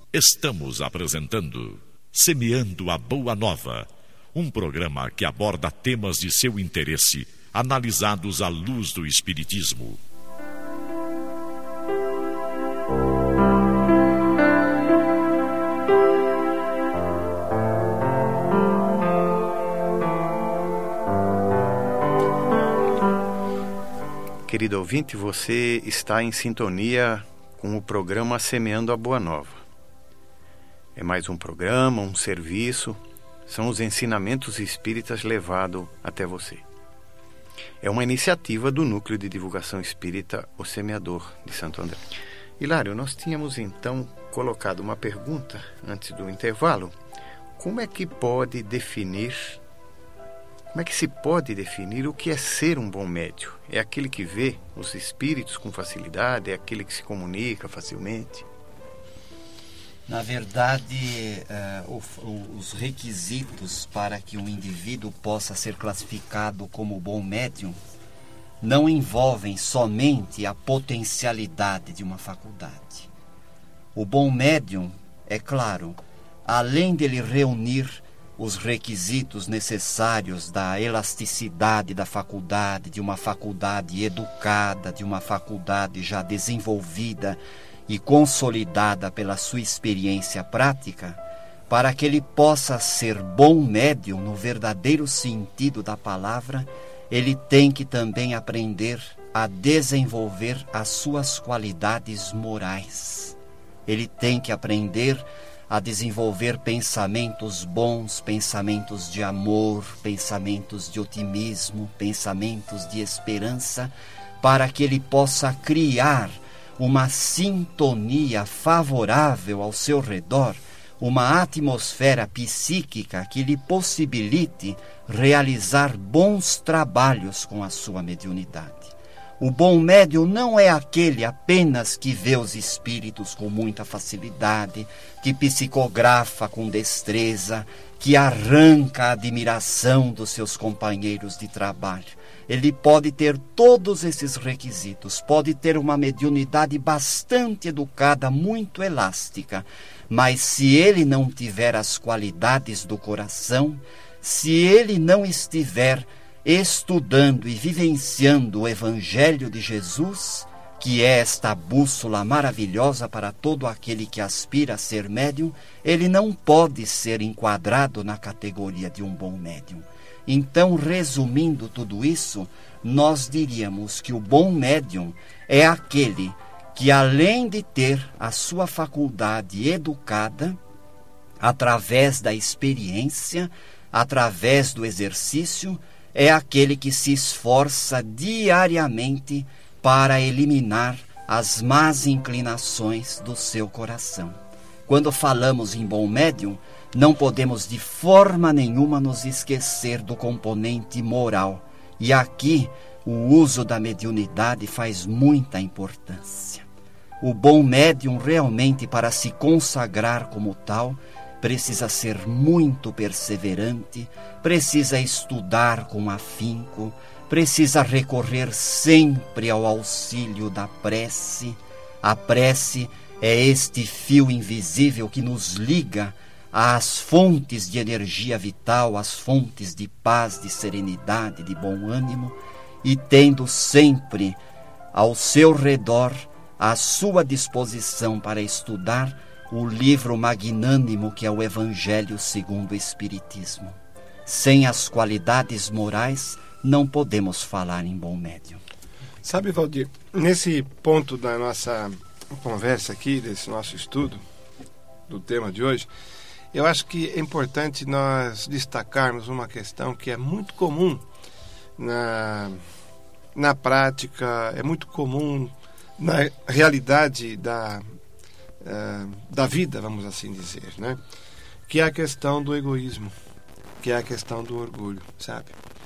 Estamos apresentando Semeando a Boa Nova, um programa que aborda temas de seu interesse, analisados à luz do Espiritismo. Querido ouvinte, você está em sintonia com o programa Semeando a Boa Nova. É mais um programa, um serviço, são os ensinamentos espíritas levados até você. É uma iniciativa do Núcleo de Divulgação Espírita O Semeador de Santo André. Hilário, nós tínhamos então colocado uma pergunta antes do intervalo. Como é que se pode definir o que é ser um bom médium? É aquele que vê os espíritos com facilidade? É aquele que se comunica facilmente? Na verdade, os requisitos para que um indivíduo possa ser classificado como bom médium não envolvem somente a potencialidade de uma faculdade. O bom médium, é claro, além dele reunir os requisitos necessários da elasticidade da faculdade, de uma faculdade educada, de uma faculdade já desenvolvida e consolidada pela sua experiência prática, para que ele possa ser bom médium no verdadeiro sentido da palavra, ele tem que também aprender a desenvolver as suas qualidades morais. Ele tem que aprender a desenvolver pensamentos bons, pensamentos de amor, pensamentos de otimismo, pensamentos de esperança, para que ele possa criar uma sintonia favorável ao seu redor, uma atmosfera psíquica que lhe possibilite realizar bons trabalhos com a sua mediunidade. O bom médium não é aquele apenas que vê os espíritos com muita facilidade, que psicografa com destreza, que arranca a admiração dos seus companheiros de trabalho. Ele pode ter todos esses requisitos, pode ter uma mediunidade bastante educada, muito elástica, mas se ele não tiver as qualidades do coração, se ele não estiver estudando e vivenciando o Evangelho de Jesus, que é esta bússola maravilhosa para todo aquele que aspira a ser médium, ele não pode ser enquadrado na categoria de um bom médium. Então, resumindo tudo isso, nós diríamos que o bom médium é aquele que, além de ter a sua faculdade educada, através da experiência, através do exercício, é aquele que se esforça diariamente para eliminar as más inclinações do seu coração. Quando falamos em bom médium, não podemos de forma nenhuma nos esquecer do componente moral. E aqui o uso da mediunidade faz muita importância. O bom médium realmente, para se consagrar como tal, precisa ser muito perseverante, precisa estudar com afinco, precisa recorrer sempre ao auxílio da prece. A prece é este fio invisível que nos liga às fontes de energia vital, às fontes de paz, de serenidade, de bom ânimo, e tendo sempre ao seu redor, à sua disposição para estudar, o livro magnânimo que é o Evangelho segundo o Espiritismo. Sem as qualidades morais, não podemos falar em bom médium. Sabe, Valdir, nesse ponto da nossa conversa aqui, desse nosso estudo, do tema de hoje, eu acho que é importante nós destacarmos uma questão que é muito comum na prática, é muito comum na realidade da vida, vamos assim dizer, né? Que é a questão do egoísmo, que é a questão do orgulho, sabe?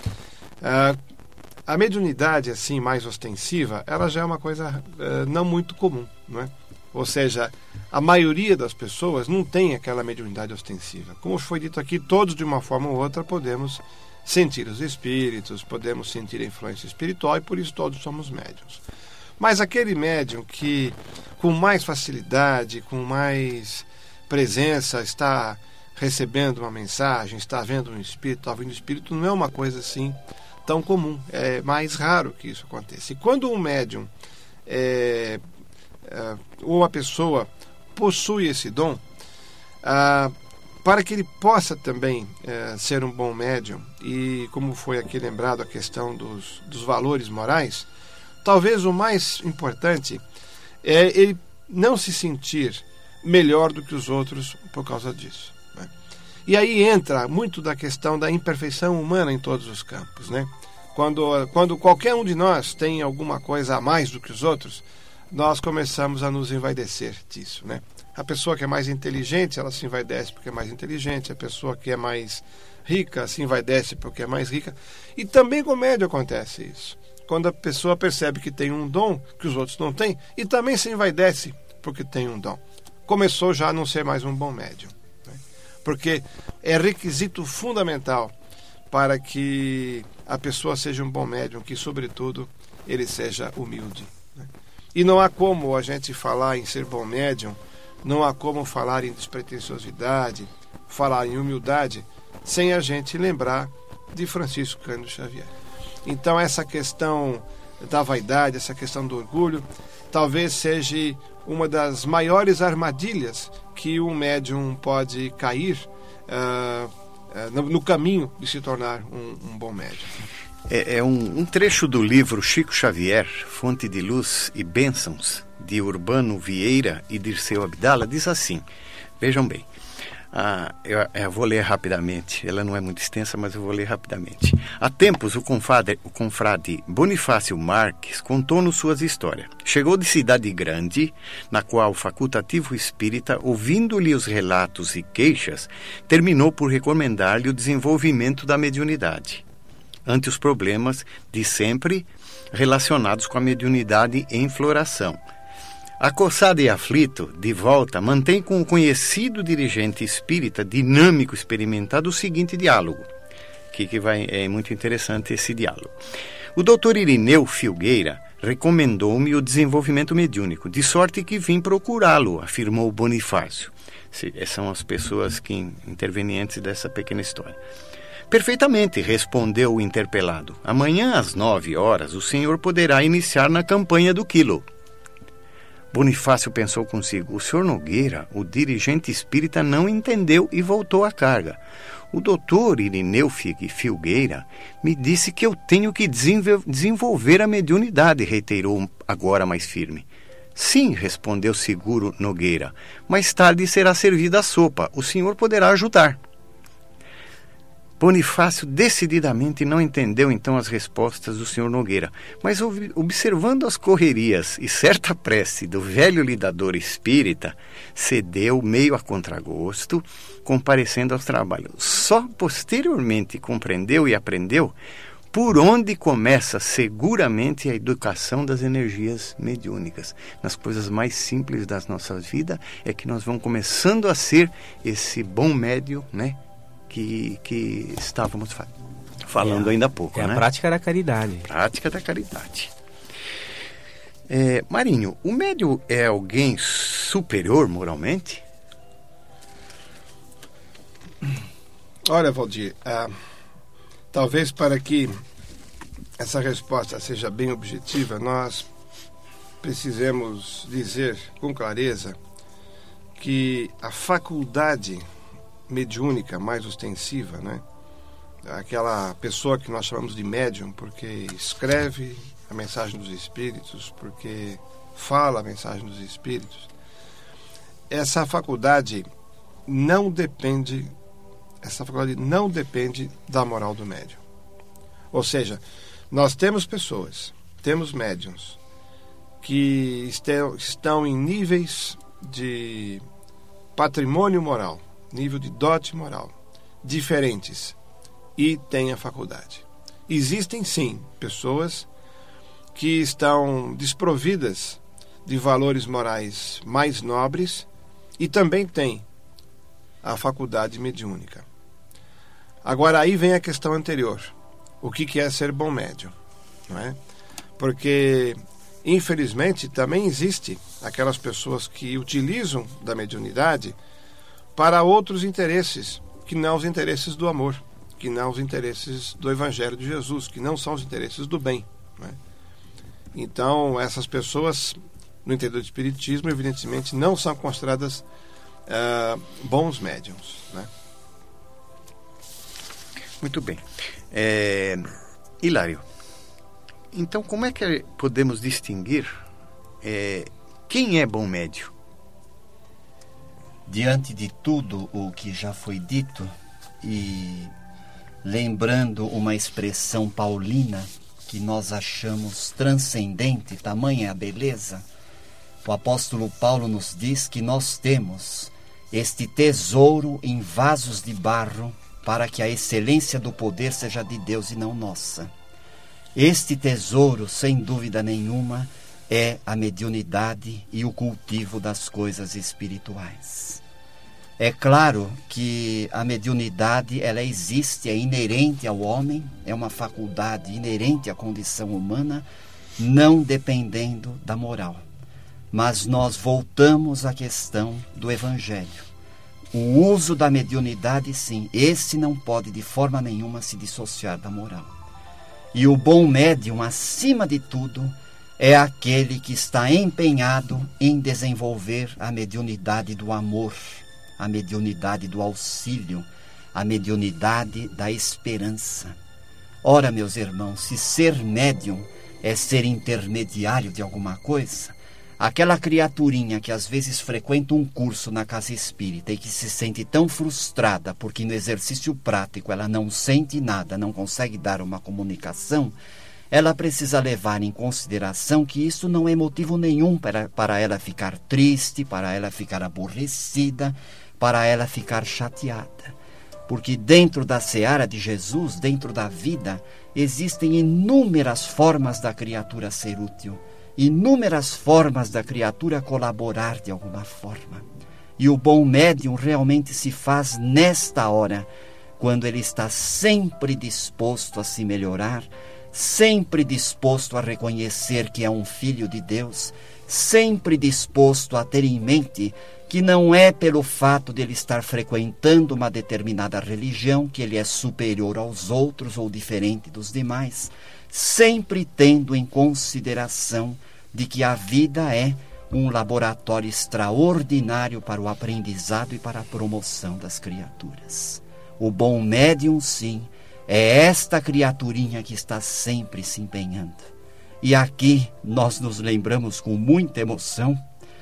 A mediunidade, assim, mais ostensiva, ela já é uma coisa não muito comum, não é? Ou seja, a maioria das pessoas não tem aquela mediunidade ostensiva. Como foi dito aqui, todos de uma forma ou outra podemos sentir os espíritos, podemos sentir a influência espiritual e por isso todos somos médiuns. Mas aquele médium que com mais facilidade, com mais presença, está recebendo uma mensagem, está vendo um espírito, está ouvindo um espírito, não é uma coisa assim tão comum. É mais raro que isso aconteça. E quando um médium ou uma pessoa possui esse dom, para que ele possa também ser um bom médium, e como foi aqui lembrado a questão dos valores morais, talvez o mais importante é ele não se sentir melhor do que os outros por causa disso, né? E aí entra muito da questão da imperfeição humana em todos os campos, né? Quando qualquer um de nós tem alguma coisa a mais do que os outros, nós começamos a nos envaidecer disso, né? A pessoa que é mais inteligente, ela se envaidece porque é mais inteligente. A pessoa que é mais rica se envaidece porque é mais rica. E também com o médium acontece isso. Quando a pessoa percebe que tem um dom que os outros não têm, e também se envaidece porque tem um dom. Começou já a não ser mais um bom médium, né? Porque é requisito fundamental para que a pessoa seja um bom médium, que, sobretudo, ele seja humilde, né? E não há como a gente falar em ser bom médium, não há como falar em despretensiosidade, falar em humildade, sem a gente lembrar de Francisco Cândido Xavier. Então, essa questão da vaidade, essa questão do orgulho, talvez seja uma das maiores armadilhas que um médium pode cair no caminho de se tornar um bom médium. É um trecho do livro Chico Xavier, Fonte de Luz e Bênçãos, de Urbano Vieira e Dirceu Abdala, diz assim, vejam bem, eu vou ler rapidamente, ela não é muito extensa, mas eu vou ler rapidamente. Há tempos, o confrade Bonifácio Marques contou-nos suas histórias. Chegou de cidade grande, na qual o facultativo espírita, ouvindo-lhe os relatos e queixas, terminou por recomendar-lhe o desenvolvimento da mediunidade, ante os problemas de sempre relacionados com a mediunidade em floração. Acossado e aflito, de volta, mantém com o conhecido dirigente espírita dinâmico experimentado o seguinte diálogo, é muito interessante esse diálogo. O doutor Irineu Filgueira recomendou-me o desenvolvimento mediúnico, de sorte que vim procurá-lo, afirmou Bonifácio. São as pessoas intervenientes dessa pequena história. Perfeitamente, respondeu o interpelado. Amanhã às 9 horas o senhor poderá iniciar na campanha do quilo. Bonifácio pensou consigo, o senhor Nogueira, o dirigente espírita, não entendeu e voltou à carga. O doutor Irineu Filgueira me disse que eu tenho que desenvolver a mediunidade, reiterou agora mais firme. Sim, respondeu seguro Nogueira, mais tarde será servida a sopa, o senhor poderá ajudar. Bonifácio decididamente não entendeu então as respostas do senhor Nogueira, mas observando as correrias e certa prece do velho lidador espírita, cedeu meio a contragosto, comparecendo aos trabalhos. Só posteriormente compreendeu e aprendeu por onde começa seguramente a educação das energias mediúnicas. Nas coisas mais simples das nossas vidas é que nós vamos começando a ser esse bom médium, né? Que estávamos falando ainda há pouco. É né? A prática da caridade. Prática da caridade. Marinho, o médium é alguém superior moralmente? Olha, Valdir, talvez para que essa resposta seja bem objetiva, nós precisemos dizer com clareza que a faculdade mediúnica mais ostensiva, né? Aquela pessoa que nós chamamos de médium porque escreve a mensagem dos espíritos, porque fala a mensagem dos espíritos, essa faculdade não depende da moral do médium. Ou seja, nós temos pessoas, temos médiums que estão em níveis de patrimônio moral, nível de dote moral, diferentes, e têm a faculdade. Existem, sim, pessoas que estão desprovidas de valores morais mais nobres e também têm a faculdade mediúnica. Agora, aí vem a questão anterior. O que é ser bom médium? Não é? Porque, infelizmente, também existe aquelas pessoas que utilizam da mediunidade para outros interesses, que não os interesses do amor, que não os interesses do Evangelho de Jesus, que não são os interesses do bem, né? Então, essas pessoas, no interior do Espiritismo, evidentemente, não são consideradas bons médiums, né? Muito bem. Hilário, então como é que podemos distinguir quem é bom médium? Diante de tudo o que já foi dito, e lembrando uma expressão paulina que nós achamos transcendente, tamanha a beleza, o apóstolo Paulo nos diz que nós temos este tesouro em vasos de barro para que a excelência do poder seja de Deus e não nossa. Este tesouro, sem dúvida nenhuma, é a mediunidade e o cultivo das coisas espirituais. É claro que a mediunidade, ela existe, é inerente ao homem, é uma faculdade inerente à condição humana, não dependendo da moral. Mas nós voltamos à questão do Evangelho. O uso da mediunidade, sim, esse não pode de forma nenhuma se dissociar da moral. E o bom médium, acima de tudo, é aquele que está empenhado em desenvolver a mediunidade do amor, a mediunidade do auxílio, a mediunidade da esperança. Ora, meus irmãos, se ser médium é ser intermediário de alguma coisa, aquela criaturinha que às vezes frequenta um curso na casa espírita e que se sente tão frustrada porque no exercício prático ela não sente nada, não consegue dar uma comunicação, ela precisa levar em consideração que isso não é motivo nenhum para ela ficar triste, para ela ficar aborrecida, para ela ficar chateada. Porque dentro da seara de Jesus, dentro da vida, existem inúmeras formas da criatura ser útil, inúmeras formas da criatura colaborar de alguma forma. E o bom médium realmente se faz nesta hora, quando ele está sempre disposto a se melhorar, sempre disposto a reconhecer que é um filho de Deus, sempre disposto a ter em mente que não é pelo fato de ele estar frequentando uma determinada religião que ele é superior aos outros ou diferente dos demais, sempre tendo em consideração de que a vida é um laboratório extraordinário para o aprendizado e para a promoção das criaturas. O bom médium, sim, é esta criaturinha que está sempre se empenhando. E aqui nós nos lembramos com muita emoção,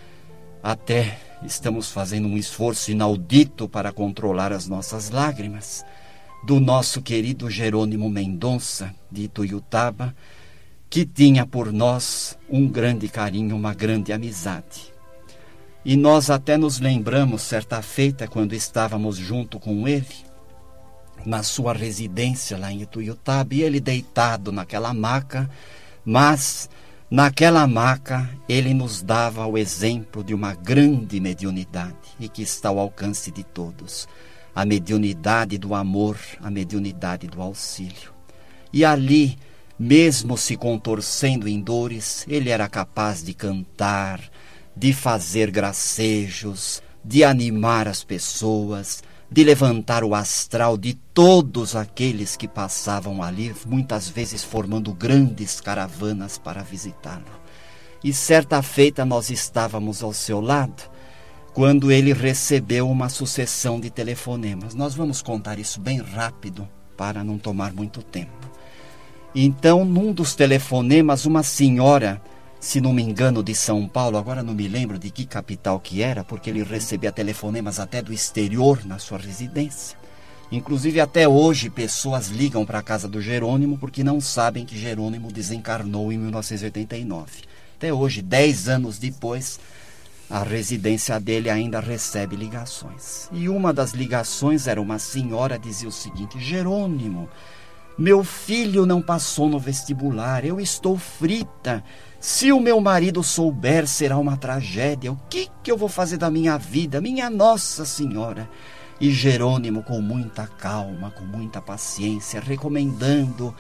até estamos fazendo um esforço inaudito para controlar as nossas lágrimas, do nosso querido Jerônimo Mendonça, de Ituiutaba, que tinha por nós um grande carinho, uma grande amizade. E nós até nos lembramos, certa feita, quando estávamos junto com ele, na sua residência lá em Ituiutaba, e ele deitado naquela maca, mas naquela maca ele nos dava o exemplo de uma grande mediunidade e que está ao alcance de todos, a mediunidade do amor, a mediunidade do auxílio. E ali, mesmo se contorcendo em dores, ele era capaz de cantar, de fazer gracejos, de animar as pessoas, de levantar o astral de todos aqueles que passavam ali, muitas vezes formando grandes caravanas para visitá-lo. E certa feita nós estávamos ao seu lado, quando ele recebeu uma sucessão de telefonemas. Nós vamos contar isso bem rápido, para não tomar muito tempo. Então, num dos telefonemas, uma senhora, se não me engano, de São Paulo, agora não me lembro de que capital que era, porque ele recebia telefonemas até do exterior na sua residência. Inclusive, até hoje, pessoas ligam para a casa do Jerônimo porque não sabem que Jerônimo desencarnou em 1989. Até hoje, 10 anos depois, a residência dele ainda recebe ligações. E uma das ligações era uma senhora, dizia o seguinte: Jerônimo, meu filho não passou no vestibular, eu estou frita. Se o meu marido souber, será uma tragédia. O que eu vou fazer da minha vida? Minha Nossa Senhora! E Jerônimo, com muita calma, com muita paciência, recomendando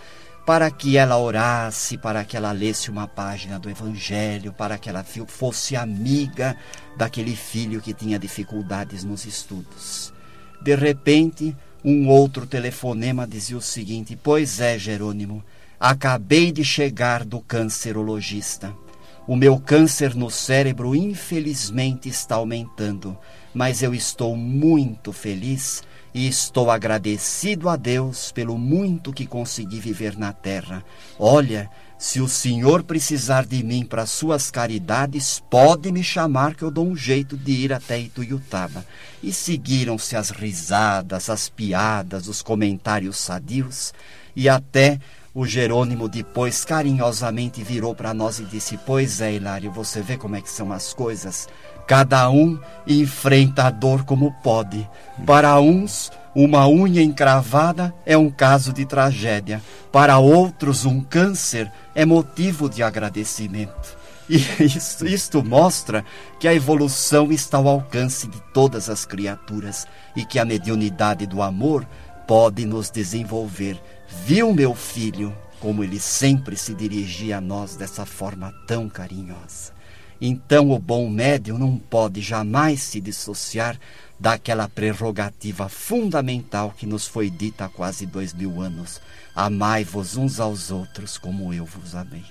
para que ela orasse, para que ela lesse uma página do Evangelho, para que ela fosse amiga daquele filho que tinha dificuldades nos estudos. De repente, um outro telefonema dizia o seguinte: pois é, Jerônimo, acabei de chegar do cancerologista. O meu câncer no cérebro infelizmente está aumentando, mas eu estou muito feliz e estou agradecido a Deus pelo muito que consegui viver na terra. Olha, se o senhor precisar de mim para suas caridades, pode me chamar que eu dou um jeito de ir até Ituiutaba. E seguiram-se as risadas, as piadas, os comentários sadios, e até o Jerônimo depois carinhosamente virou para nós e disse: pois é, Hilário, você vê como é que são as coisas. Cada um enfrenta a dor como pode. Para uns, uma unha encravada é um caso de tragédia. Para outros, um câncer é motivo de agradecimento. E isto mostra que a evolução está ao alcance de todas as criaturas e que a mediunidade do amor pode nos desenvolver. Viu, meu filho, como ele sempre se dirigia a nós dessa forma tão carinhosa. Então o bom médium não pode jamais se dissociar daquela prerrogativa fundamental que nos foi dita há quase 2000 anos. Amai-vos uns aos outros como eu vos amei.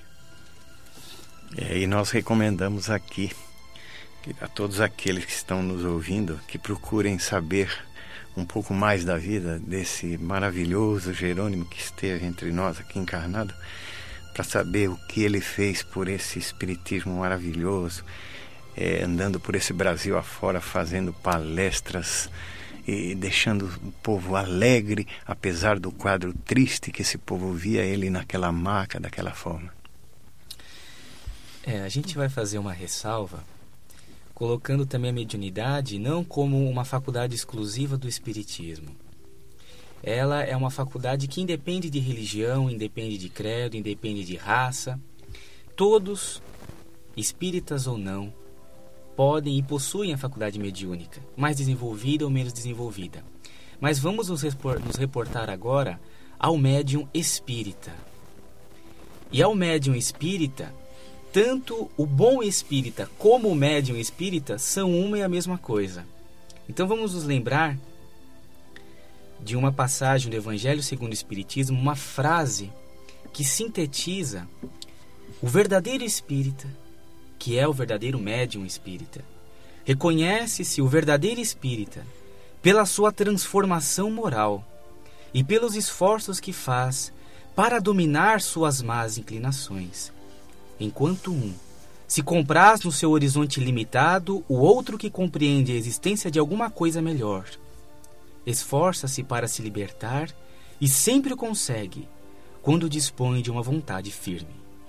E nós recomendamos aqui a todos aqueles que estão nos ouvindo que procurem saber um pouco mais da vida desse maravilhoso Jerônimo que esteve entre nós aqui encarnado, para saber o que ele fez por esse espiritismo maravilhoso, andando por esse Brasil afora, fazendo palestras e deixando o povo alegre, apesar do quadro triste que esse povo via ele naquela maca, daquela forma. A gente vai fazer uma ressalva, colocando também a mediunidade não como uma faculdade exclusiva do espiritismo. Ela é uma faculdade que independe de religião, independe de credo, independe de raça. Todos, espíritas ou não, podem e possuem a faculdade mediúnica, mais desenvolvida ou menos desenvolvida. Mas vamos nos reportar agora ao médium espírita. E ao médium espírita, tanto o bom espírita como o médium espírita são uma e a mesma coisa. Então vamos nos lembrar de uma passagem do Evangelho segundo o Espiritismo, uma frase que sintetiza o verdadeiro espírita, que é o verdadeiro médium espírita. Reconhece-se o verdadeiro espírita pela sua transformação moral e pelos esforços que faz para dominar suas más inclinações. Enquanto um se compraz no seu horizonte limitado, o outro que compreende a existência de alguma coisa melhor esforça-se para se libertar e sempre o consegue quando dispõe de uma vontade firme.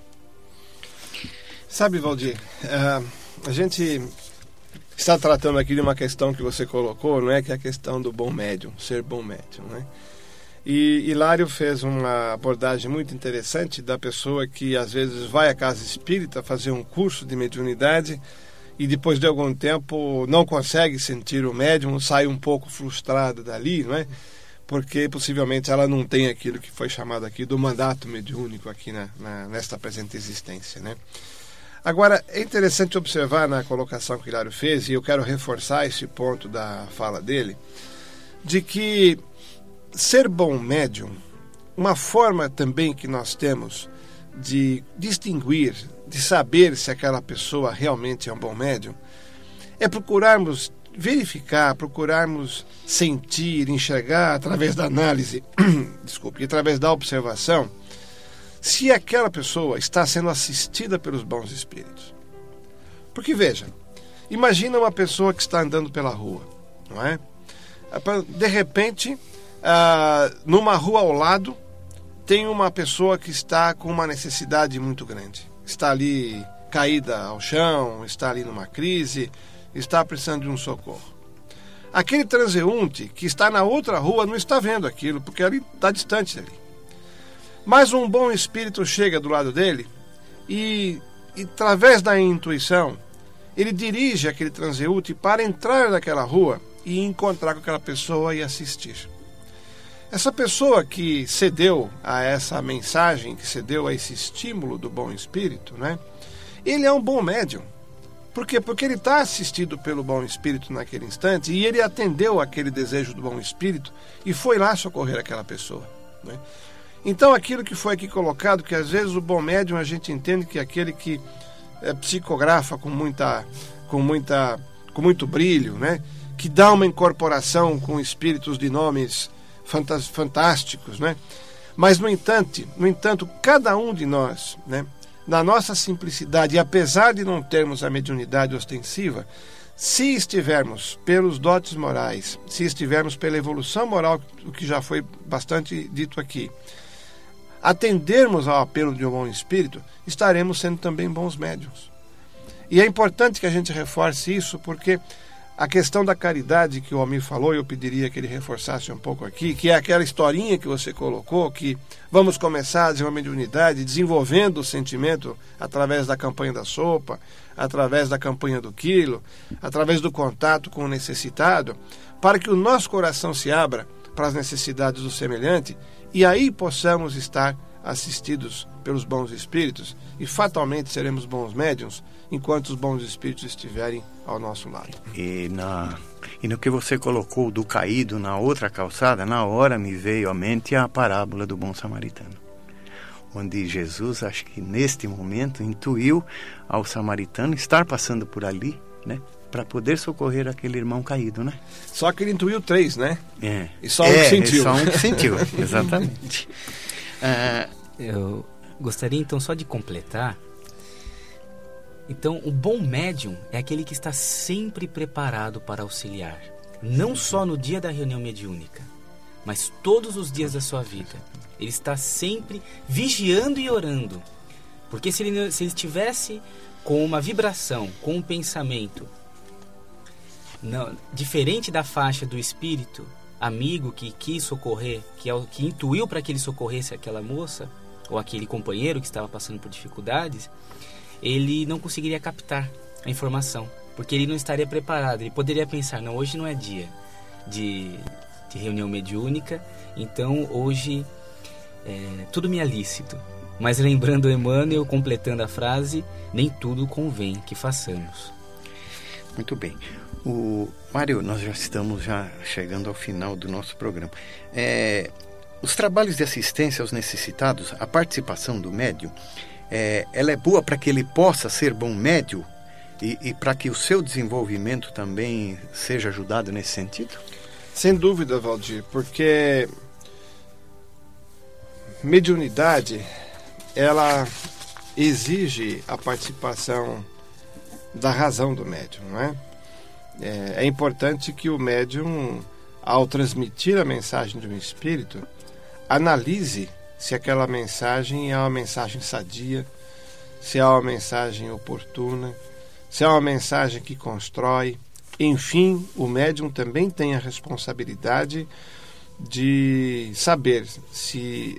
Sabe, Valdir, a gente está tratando aqui de uma questão que você colocou, não é? Que é a questão do bom médium, ser bom médium, né? E Hilário fez uma abordagem muito interessante da pessoa que às vezes vai à casa espírita fazer um curso de mediunidade e depois de algum tempo não consegue sentir o médium, sai um pouco frustrada dali, não é? Porque possivelmente ela não tem aquilo que foi chamado aqui do mandato mediúnico aqui nesta presente existência, né? Agora, é interessante observar na colocação que Hilário fez, e eu quero reforçar esse ponto da fala dele, de que ser bom médium, uma forma também que nós temos de distinguir, de saber se aquela pessoa realmente é um bom médium, é procurarmos verificar, procurarmos sentir, enxergar através da análise, através da observação, se aquela pessoa está sendo assistida pelos bons espíritos. Porque veja, imagina uma pessoa que está andando pela rua, não é? De repente, numa rua ao lado, tem uma pessoa que está com uma necessidade muito grande. Está ali caída ao chão, está ali numa crise, está precisando de um socorro. Aquele transeunte que está na outra rua não está vendo aquilo, porque ali está distante dali. Mas um bom espírito chega do lado dele e através da intuição, ele dirige aquele transeunte para entrar naquela rua e encontrar com aquela pessoa e assistir. Essa pessoa que cedeu a essa mensagem, que cedeu a esse estímulo do bom espírito, né? Ele é um bom médium. Por quê? Porque ele está assistido pelo bom espírito naquele instante e ele atendeu aquele desejo do bom espírito e foi lá socorrer aquela pessoa, né? Então, aquilo que foi aqui colocado, que às vezes o bom médium a gente entende que é aquele que psicografa com muito brilho, né? Que dá uma incorporação com espíritos de nomes fantásticos, né? Mas, no entanto, cada um de nós, né? Na nossa simplicidade, e apesar de não termos a mediunidade ostensiva, se estivermos pelos dotes morais, se estivermos pela evolução moral, o que já foi bastante dito aqui, atendermos ao apelo de um bom espírito, estaremos sendo também bons médiuns. E é importante que a gente reforce isso, porque a questão da caridade que o Almir falou, eu pediria que ele reforçasse um pouco aqui, que é aquela historinha que você colocou, que vamos começar a desenvolver mediunidade, desenvolvendo o sentimento através da campanha da sopa, através da campanha do quilo, através do contato com o necessitado, para que o nosso coração se abra para as necessidades do semelhante e aí possamos estar assistidos pelos bons espíritos e fatalmente seremos bons médiuns enquanto os bons espíritos estiverem ao nosso lado. E no que você colocou do caído na outra calçada, na hora me veio à mente a parábola do bom samaritano, onde Jesus, acho que neste momento, intuiu ao samaritano estar passando por ali, né, para poder socorrer aquele irmão caído, né? Só que ele intuiu 3, né? É. E só um que sentiu. Só um que sentiu, exatamente. Eu gostaria então só de completar. Então, o bom médium é aquele que está sempre preparado para auxiliar, não só no dia da reunião mediúnica, mas todos os dias da sua vida. Ele está sempre vigiando e orando, porque se ele estivesse com uma vibração, com um pensamento não, diferente da faixa do espírito amigo que quis socorrer, que intuiu para que ele socorresse aquela moça ou aquele companheiro que estava passando por dificuldades, ele não conseguiria captar a informação, porque ele não estaria preparado. Ele poderia pensar, não, hoje não é dia de reunião mediúnica, então hoje tudo me é lícito. Mas lembrando Emmanuel, completando a frase, nem tudo convém que façamos. Muito bem. Mário, nós já estamos chegando ao final do nosso programa. Os trabalhos de assistência aos necessitados, a participação do médium, ela é boa para que ele possa ser bom médium e para que o seu desenvolvimento também seja ajudado nesse sentido? Sem dúvida, Valdir, porque mediunidade, ela exige a participação da razão do médium, não é? É importante que o médium, ao transmitir a mensagem de um espírito, analise se aquela mensagem é uma mensagem sadia, se é uma mensagem oportuna, se é uma mensagem que constrói. Enfim, o médium também tem a responsabilidade de saber se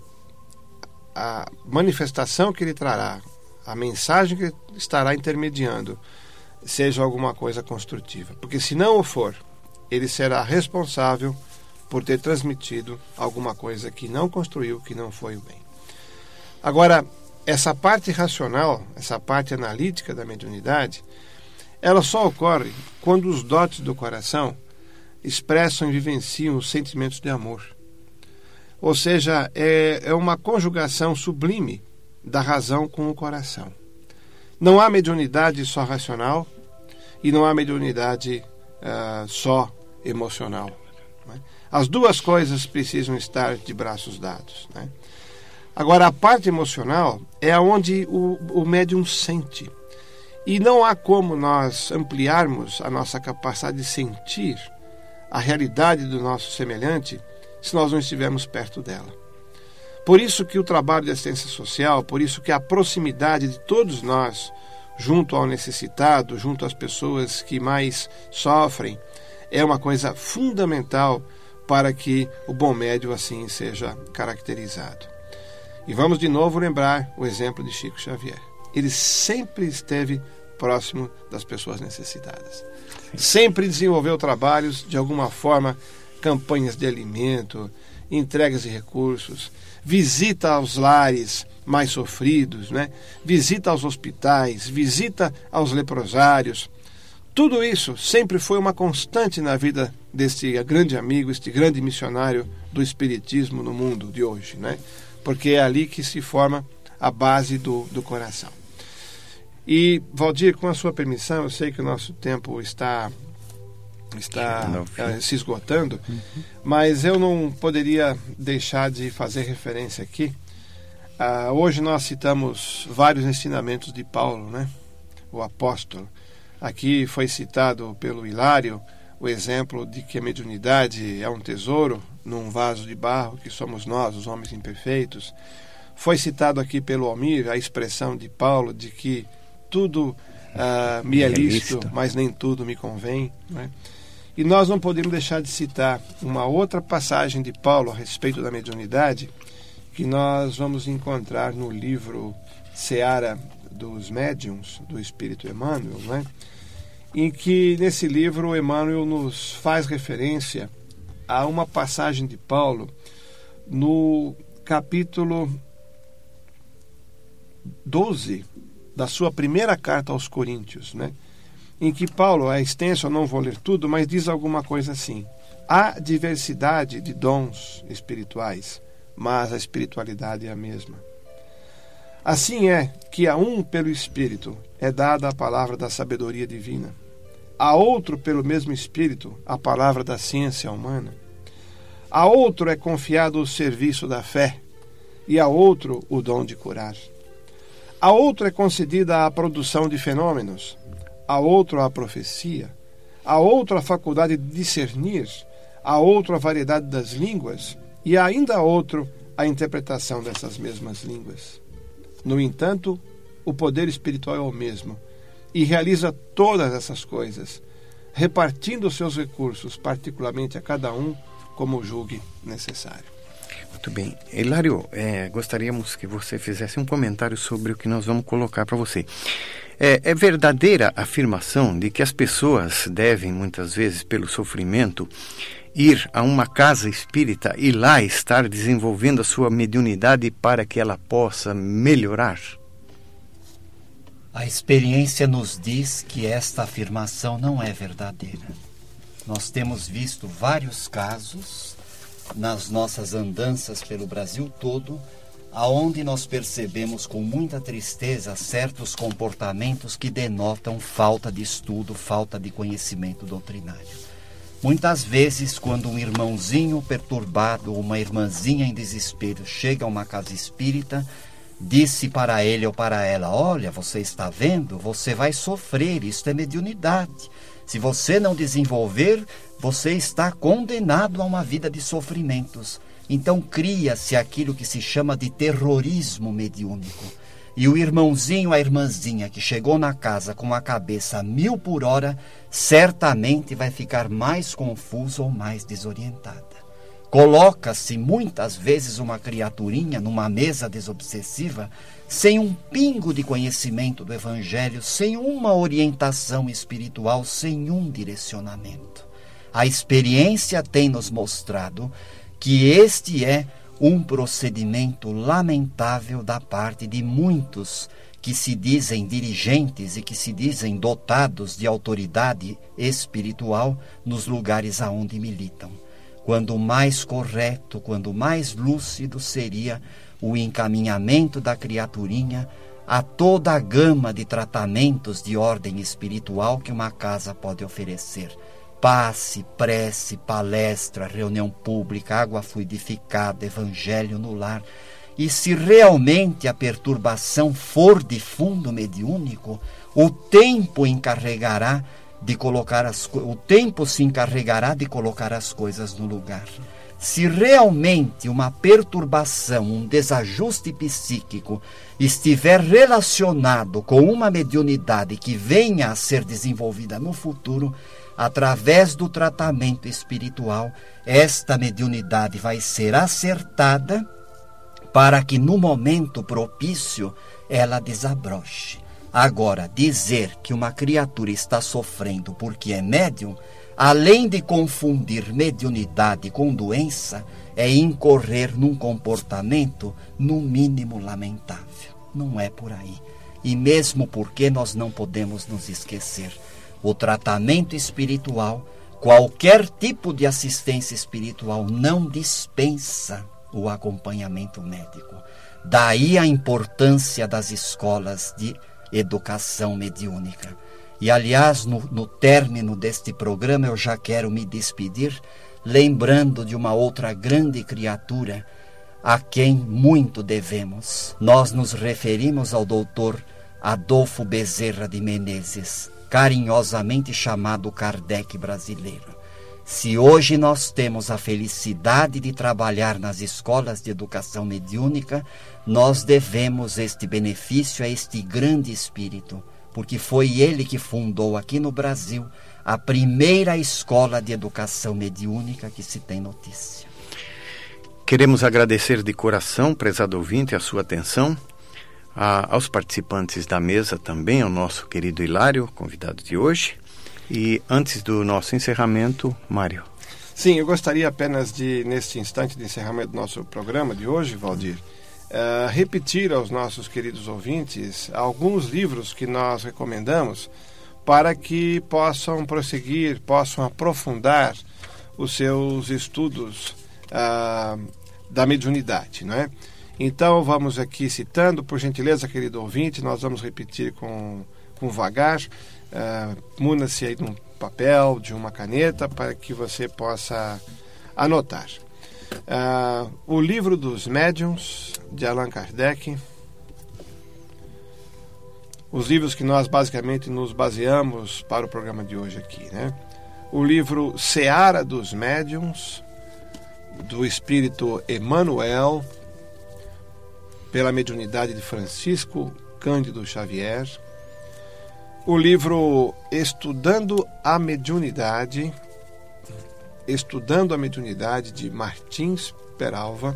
a manifestação que ele trará, a mensagem que ele estará intermediando, seja alguma coisa construtiva. Porque se não o for, ele será responsável por ter transmitido alguma coisa que não construiu, que não foi o bem. Agora, essa parte racional, essa parte analítica da mediunidade, ela só ocorre quando os dotes do coração expressam e vivenciam os sentimentos de amor. Ou seja, é uma conjugação sublime da razão com o coração. Não há mediunidade só racional e não há mediunidade só emocional, né? As duas coisas precisam estar de braços dados, né? Agora, a parte emocional é onde o médium sente. E não há como nós ampliarmos a nossa capacidade de sentir a realidade do nosso semelhante se nós não estivermos perto dela. Por isso que o trabalho de assistência social, por isso que a proximidade de todos nós junto ao necessitado, junto às pessoas que mais sofrem, é uma coisa fundamental para que o bom médium assim seja caracterizado. E vamos de novo lembrar o exemplo de Chico Xavier. Ele sempre esteve próximo das pessoas necessitadas. Sempre desenvolveu trabalhos, de alguma forma, campanhas de alimento, entregas de recursos, visita aos lares mais sofridos, né? Visita aos hospitais, visita aos leprosários. Tudo isso sempre foi uma constante na vida deste grande amigo, este grande missionário do Espiritismo no mundo de hoje, né? Porque é ali que se forma a base do coração. E, Valdir, com a sua permissão, eu sei que o nosso tempo está se esgotando, mas eu não poderia deixar de fazer referência aqui. Hoje nós citamos vários ensinamentos de Paulo, né? O apóstolo. Aqui foi citado pelo Hilário o exemplo de que a mediunidade é um tesouro num vaso de barro, que somos nós, os homens imperfeitos. Foi citado aqui pelo Almir a expressão de Paulo de que tudo me é lícito, mas nem tudo me convém, né? E nós não podemos deixar de citar uma outra passagem de Paulo a respeito da mediunidade, que nós vamos encontrar no livro Seara dos Médiuns, do Espírito Emmanuel, né? Em que nesse livro Emmanuel nos faz referência a uma passagem de Paulo no capítulo 12 da sua primeira carta aos Coríntios, né? Em que Paulo, é extenso, eu não vou ler tudo, mas diz alguma coisa assim: há diversidade de dons espirituais, mas a espiritualidade é a mesma. Assim é que a um pelo Espírito é dada a palavra da sabedoria divina, a outro pelo mesmo Espírito a palavra da ciência humana, a outro é confiado o serviço da fé e a outro o dom de curar. A outro é concedida a produção de fenômenos, a outro a profecia, a outro a faculdade de discernir, a outro a variedade das línguas e ainda a outro a interpretação dessas mesmas línguas. No entanto, o poder espiritual é o mesmo e realiza todas essas coisas, repartindo os seus recursos, particularmente a cada um, como julgue necessário. Muito bem. Hilário, gostaríamos que você fizesse um comentário sobre o que nós vamos colocar para você. É verdadeira a afirmação de que as pessoas devem, muitas vezes, pelo sofrimento, ir a uma casa espírita e lá estar desenvolvendo a sua mediunidade para que ela possa melhorar? A experiência nos diz que esta afirmação não é verdadeira. Nós temos visto vários casos nas nossas andanças pelo Brasil todo, aonde nós percebemos com muita tristeza certos comportamentos que denotam falta de estudo, falta de conhecimento doutrinário. Muitas vezes, quando um irmãozinho perturbado ou uma irmãzinha em desespero chega a uma casa espírita, disse para ele ou para ela: olha, você está vendo? Você vai sofrer, isto é mediunidade. Se você não desenvolver, você está condenado a uma vida de sofrimentos. Então cria-se aquilo que se chama de terrorismo mediúnico. E o irmãozinho, a irmãzinha que chegou na casa com a cabeça a 1000 por hora, certamente vai ficar mais confuso ou mais desorientada. Coloca-se muitas vezes uma criaturinha numa mesa desobsessiva, sem um pingo de conhecimento do Evangelho, sem uma orientação espiritual, sem um direcionamento. A experiência tem nos mostrado que este é um procedimento lamentável da parte de muitos que se dizem dirigentes e que se dizem dotados de autoridade espiritual nos lugares aonde militam. Quando mais correto, quando mais lúcido seria o encaminhamento da criaturinha a toda a gama de tratamentos de ordem espiritual que uma casa pode oferecer. Passe, prece, palestra, reunião pública, água fluidificada, evangelho no lar. E se realmente a perturbação for de fundo mediúnico, o tempo se encarregará de colocar as coisas no lugar. Se realmente uma perturbação, um desajuste psíquico estiver relacionado com uma mediunidade que venha a ser desenvolvida no futuro, através do tratamento espiritual, esta mediunidade vai ser acertada para que no momento propício ela desabroche. Agora, dizer que uma criatura está sofrendo porque é médium, além de confundir mediunidade com doença, é incorrer num comportamento, no mínimo, lamentável. Não é por aí. E mesmo porque nós não podemos nos esquecer, o tratamento espiritual, qualquer tipo de assistência espiritual, não dispensa o acompanhamento médico. Daí a importância das escolas de educação mediúnica. E, aliás, no término deste programa, eu já quero me despedir, lembrando de uma outra grande criatura a quem muito devemos. Nós nos referimos ao doutor Adolfo Bezerra de Menezes, carinhosamente chamado Kardec brasileiro. Se hoje nós temos a felicidade de trabalhar nas escolas de educação mediúnica, nós devemos este benefício a este grande espírito, porque foi ele que fundou aqui no Brasil a primeira escola de educação mediúnica que se tem notícia. Queremos agradecer de coração, prezado ouvinte, a sua atenção, aos participantes da mesa também, ao nosso querido Hilário, convidado de hoje. E antes do nosso encerramento, Mário. Sim, eu gostaria apenas de, neste instante de encerramento do nosso programa de hoje, Valdir, repetir aos nossos queridos ouvintes alguns livros que nós recomendamos para que possam prosseguir, possam aprofundar os seus estudos da mediunidade, não é? Então, vamos aqui citando, por gentileza, querido ouvinte, nós vamos repetir com vagar. Muna-se aí de um papel, de uma caneta, para que você possa anotar. O Livro dos Médiuns, de Allan Kardec. Os livros que nós basicamente nos baseamos para o programa de hoje aqui, né? O livro Seara dos Médiuns, do espírito Emmanuel, pela mediunidade de Francisco Cândido Xavier. O livro Estudando a Mediunidade, de Martins Peralva.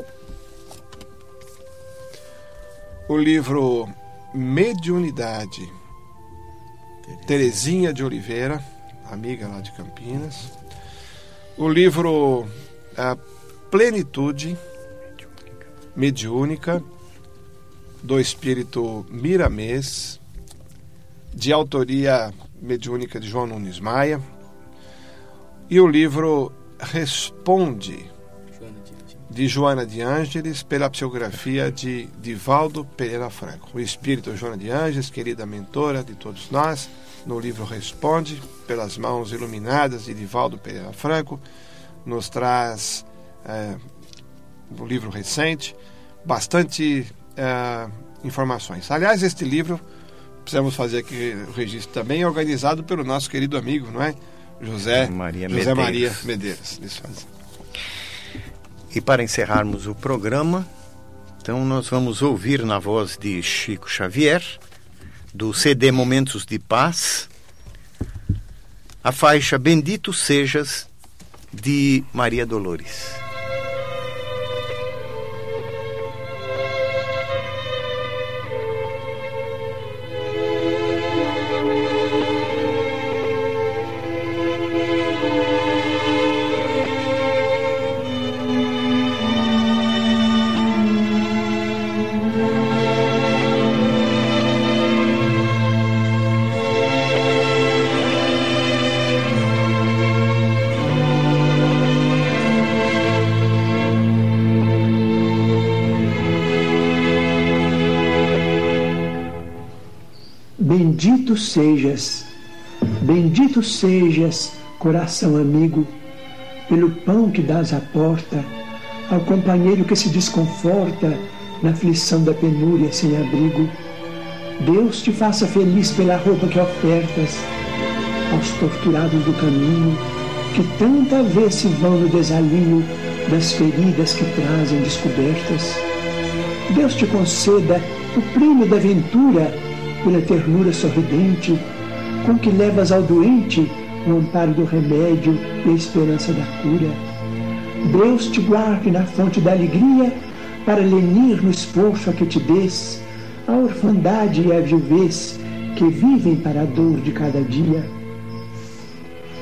O livro Mediunidade, Terezinha de Oliveira, amiga lá de Campinas. O livro Plenitude Mediúnica, do espírito Miramês, de autoria mediúnica de João Nunes Maia. E o livro Responde, de Joana de Ângeles, pela psicografia de Divaldo Pereira Franco. O espírito Joana de Ângeles, querida mentora de todos nós, no livro Responde, pelas mãos iluminadas de Divaldo Pereira Franco, nos traz um livro recente, bastante informações. Aliás, este livro, precisamos fazer aqui o registro também, organizado pelo nosso querido amigo, não é? José Maria Medeiros. E para encerrarmos o programa, então nós vamos ouvir na voz de Chico Xavier, do CD Momentos de Paz, a faixa Bendito Sejas, de Maria Dolores. Bendito sejas, coração amigo, pelo pão que dás à porta, ao companheiro que se desconforta na aflição da penúria sem abrigo. Deus te faça feliz pela roupa que ofertas aos torturados do caminho, que tanta vez se vão no desalinho das feridas que trazem descobertas. Deus te conceda o prêmio da ventura pela ternura sorridente com que levas ao doente o amparo do remédio e a esperança da cura. Deus te guarde na fonte da alegria para lenir no esforço a que te des a orfandade e a viuvez que vivem para a dor de cada dia.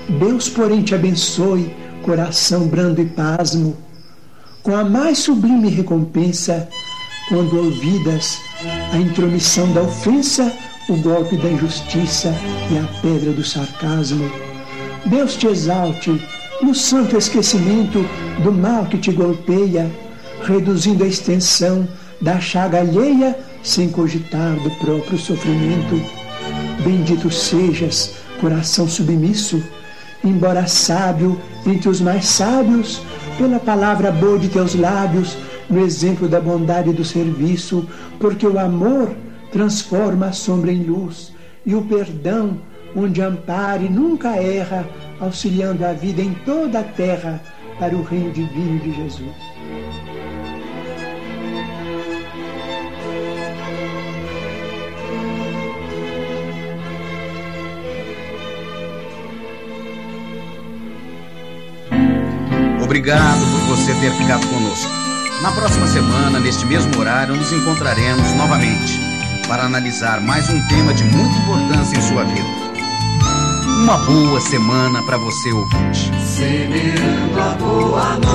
Deus, porém, te abençoe, coração brando e pasmo, com a mais sublime recompensa, quando ouvidas a intromissão da ofensa, o golpe da injustiça e a pedra do sarcasmo. Deus te exalte no santo esquecimento do mal que te golpeia, reduzindo a extensão da chaga alheia sem cogitar do próprio sofrimento. Bendito sejas, coração submisso, embora sábio entre os mais sábios, pela palavra boa de teus lábios, no exemplo da bondade e do serviço, porque o amor transforma a sombra em luz, e o perdão, onde ampare, nunca erra, auxiliando a vida em toda a terra para o reino divino de Jesus. Obrigado por você ter ficado conosco. Na próxima semana, neste mesmo horário, nos encontraremos novamente para analisar mais um tema de muita importância em sua vida. Uma boa semana para você, ouvinte. Semeando a boa nova.